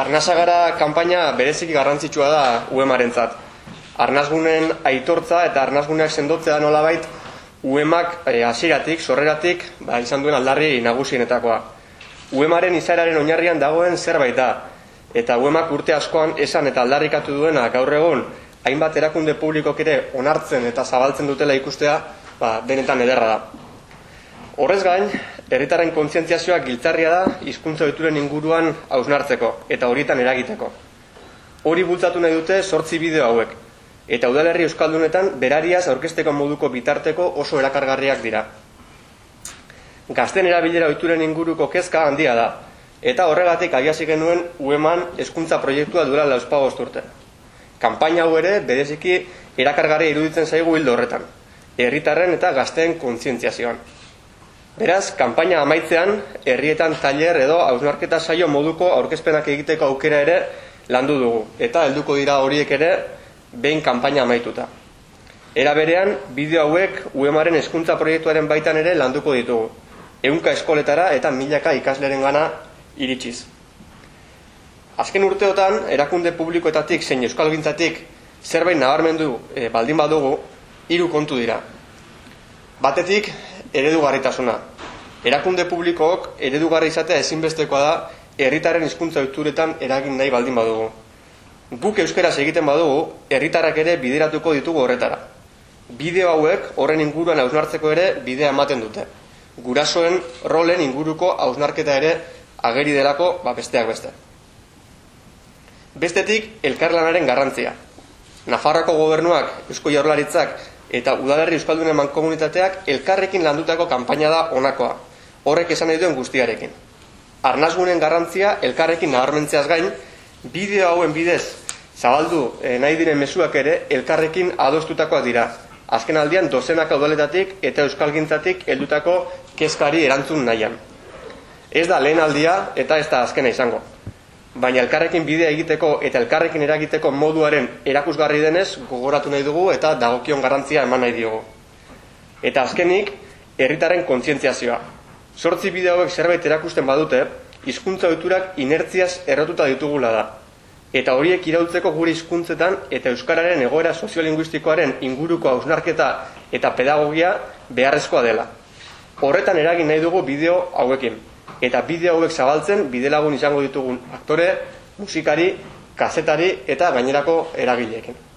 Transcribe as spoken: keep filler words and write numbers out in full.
Arnasagara kanpaina bereziki garrantzitsua da U E M-arentzat. Arnasgunen aitortza eta arnasguneak sendotzea nolabait U E M-ak hasieratik, sorreratik, ba, izan duen aldarri nagusienetakoa. U E M-aren izaeraren oinarrian dagoen zerbait da, eta U E M-ak urte askoan esan eta aldarrikatu duena gaur egun hainbat erakunde publikok ere onartzen eta zabaltzen dutela ikustea, ba, benetan ederra da. Horrez gain, herritarren kontzientziazioa giltzarria da hizkuntza ohituren inguruan hausnartzeko eta horietan eragiteko. Hori bultzatu nahi dute zortzi bideo hauek, eta udalerri euskaldunetan berariaz aurkezteko moduko bitarteko oso erakargarriak dira. Gazten erabilera ohituren inguruko kezka handia da, eta horregatik abiasi genuen U E M-an hezkuntza proiektua duela lauzpabost urte. Kanpaina hau ere bereziki erakargarria iruditzen zaigu hildo horretan, herritarren eta gazteen kontzientziazioan. Beraz, kanpaina amaitzean, herrietan tailer edo hausnarketa saio moduko aurkezpenak egiteko aukera ere landu dugu, eta helduko dira horiek ere behin kanpaina amaituta. Era berean, bideo hauek U E M-aren hezkuntza proiektuaren baitan ere landuko ditugu, ehunka eskoletara eta milaka ikasleren gana iritsiz. Azken urteotan, erakunde publikoetatik zein euskalgintzatik zerbait nabarmendu e, baldin badugu, hiru kontu dira. Batetik, eredugarritasuna. Erakunde publikook eredugarri izatea ezinbestekoa da herritarren hizkuntza ohituretan eragin nahi baldin badugu. Guk euskaraz egiten badugu, herritarrak ere bideratuko ditugu horretara. Bideo hauek horren inguruan hausnartzeko ere bidea ematen dute. Gurasoen rolen inguruko hausnarketa ere ageri delako, ba, besteak beste. Bestetik, elkarlanaren garrantzia. Nafarroako gobernuak, Eusko Jaurlaritzak eta udalerri euskaldunen mankomunitateak elkarrekin landutako kanpaina da honakoa. Horrek esan nahi duen guztiarekin. Arnasgunen garrantzia elkarrekin nabarmentzeaz gain, bideo hauen bidez zabaldu eh, nahi diren mezuak ere elkarrekin adostutakoak dira. Azken aldian dozenaka udaletatik eta euskalgintzatik heldutako kezkari erantzun nahian. Ez da lehen aldia eta ez da azkena izango. Baina elkarrekin bidea egiteko eta elkarrekin eragiteko moduaren erakusgarri denez gogoratu nahi dugu eta dagokion garrantzia eman nahi diogu. Eta azkenik, herritarren kontzientziazioa. Zortzi bideo hauek zerbait erakusten badute, hizkuntza ohiturak inertziaz errotuta ditugula da. Eta horiek iraultzeko gure hizkuntzetan eta euskararen egoera soziolinguistikoaren inguruko hausnarketa eta pedagogia beharrezkoa dela. Horretan eragin nahi dugu bideo hauekin. Eta bideo hauek zabaltzen bidelagun izango ditugun aktore, musikari, kazetari eta gainerako eragileekin.